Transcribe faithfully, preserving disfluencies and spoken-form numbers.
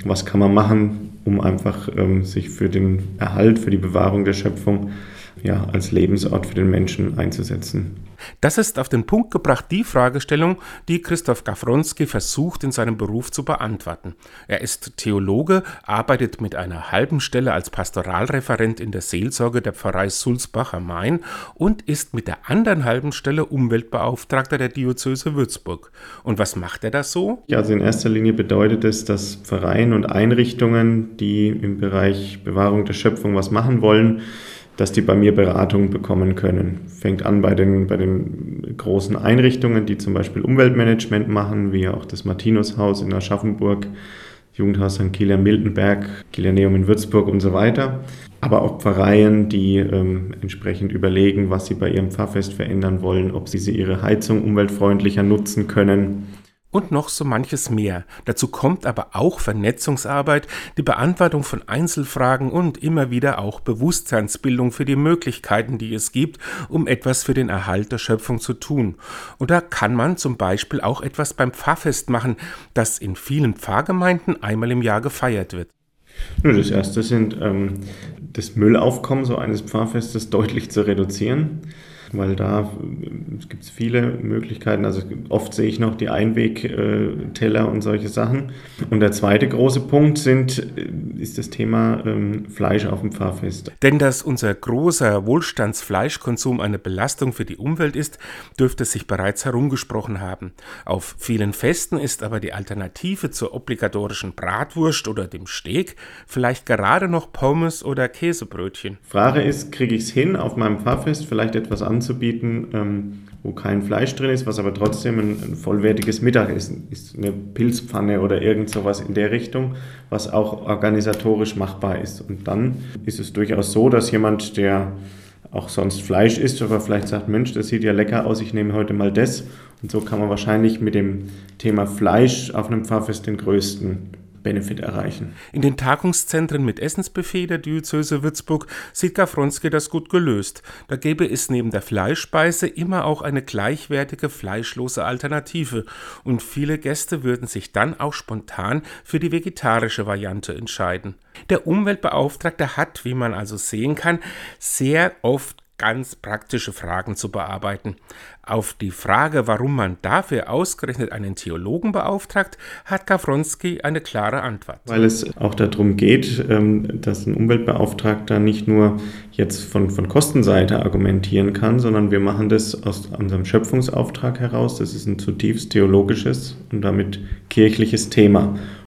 was kann man machen, um einfach ähm, sich für den Erhalt, für die Bewahrung der Schöpfung ja, als Lebensort für den Menschen einzusetzen. Das ist auf den Punkt gebracht die Fragestellung, die Christoph Gawronski versucht, in seinem Beruf zu beantworten. Er ist Theologe, arbeitet mit einer halben Stelle als Pastoralreferent in der Seelsorge der Pfarrei Sulzbach am Main und ist mit der anderen halben Stelle Umweltbeauftragter der Diözese Würzburg. Und was macht er da so? Ja, also in erster Linie bedeutet es, dass Pfarreien und Einrichtungen, die im Bereich Bewahrung der Schöpfung was machen wollen, dass die bei mir Beratung bekommen können. Fängt an bei den, bei den großen Einrichtungen, die zum Beispiel Umweltmanagement machen, wie auch das Martinushaus in Aschaffenburg, Jugendhaus Sankt Kilian Miltenberg, Kilianeum in Würzburg und so weiter. Aber auch Pfarreien, die ähm, entsprechend überlegen, was sie bei ihrem Pfarrfest verändern wollen, ob sie ihre Heizung umweltfreundlicher nutzen können. Und noch so manches mehr. Dazu kommt aber auch Vernetzungsarbeit, die Beantwortung von Einzelfragen und immer wieder auch Bewusstseinsbildung für die Möglichkeiten, die es gibt, um etwas für den Erhalt der Schöpfung zu tun. Und da kann man zum Beispiel auch etwas beim Pfarrfest machen, das in vielen Pfarrgemeinden einmal im Jahr gefeiert wird. Das erste sind, ähm, das Müllaufkommen so eines Pfarrfestes deutlich zu reduzieren. Weil da gibt es viele Möglichkeiten. Also oft sehe ich noch die Einwegteller und solche Sachen. Und der zweite große Punkt sind, ist das Thema ähm, Fleisch auf dem Pfarrfest. Denn dass unser großer Wohlstandsfleischkonsum eine Belastung für die Umwelt ist, dürfte sich bereits herumgesprochen haben. Auf vielen Festen ist aber die Alternative zur obligatorischen Bratwurst oder dem Steak vielleicht gerade noch Pommes oder Käsebrötchen. Frage ist, kriege ich es hin, auf meinem Pfarrfest vielleicht etwas anzubieten, ähm, wo kein Fleisch drin ist, was aber trotzdem ein, ein vollwertiges Mittagessen ist, eine Pilzpfanne oder irgend sowas in der Richtung, was auch organisatorisch machbar ist. Und dann ist es durchaus so, dass jemand, der auch sonst Fleisch isst, aber vielleicht sagt, Mensch, das sieht ja lecker aus, ich nehme heute mal das. Und so kann man wahrscheinlich mit dem Thema Fleisch auf einem Pfarrfest den größten Benefit erreichen. In den Tagungszentren mit Essensbuffet der Diözese Würzburg sieht Gawronski das gut gelöst. Da gäbe es neben der Fleischspeise immer auch eine gleichwertige fleischlose Alternative und viele Gäste würden sich dann auch spontan für die vegetarische Variante entscheiden. Der Umweltbeauftragte hat, wie man also sehen kann, sehr oft ganz praktische Fragen zu bearbeiten. Auf die Frage, warum man dafür ausgerechnet einen Theologen beauftragt, hat Gawronski eine klare Antwort. Weil es auch darum geht, dass ein Umweltbeauftragter nicht nur jetzt von, von Kostenseite argumentieren kann, sondern wir machen das aus unserem Schöpfungsauftrag heraus. Das ist ein zutiefst theologisches und damit kirchliches Thema.